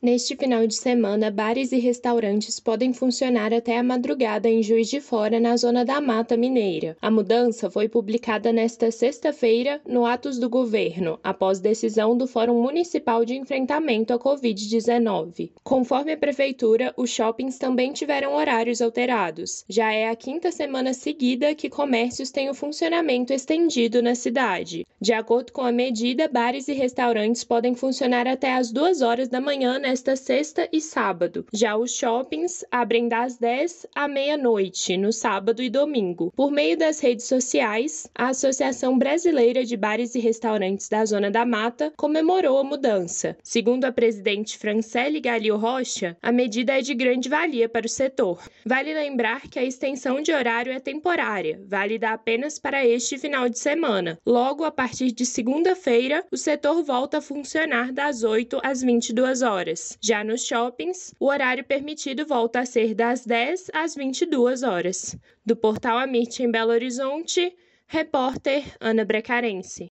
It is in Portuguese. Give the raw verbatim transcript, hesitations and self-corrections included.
Neste final de semana, bares e restaurantes podem funcionar até a madrugada em Juiz de Fora, na zona da Mata Mineira. A mudança foi publicada nesta sexta-feira no Atos do Governo, após decisão do Fórum Municipal de Enfrentamento à covid dezenove. Conforme a Prefeitura, os shoppings também tiveram horários alterados. Já é a quinta semana seguida que comércios têm o funcionamento estendido na cidade. De acordo com a medida, bares e restaurantes podem funcionar até às duas horas da manhã nesta sexta e sábado. Já os shoppings abrem das dez à meia-noite, no sábado e domingo. Por meio das redes sociais, a Associação Brasileira de Bares e Restaurantes da Zona da Mata comemorou a mudança. Segundo a presidente Francele Galio Rocha, a medida é de grande valia para o setor. Vale lembrar que a extensão de horário é temporária, válida apenas para este final de semana. Logo, a partir de segunda-feira, o setor volta a funcionar das oito às vinte e duas horas. Já nos shoppings, o horário permitido volta a ser das dez às vinte e duas horas. Do Portal Amit em Belo Horizonte, repórter Ana Brecarense.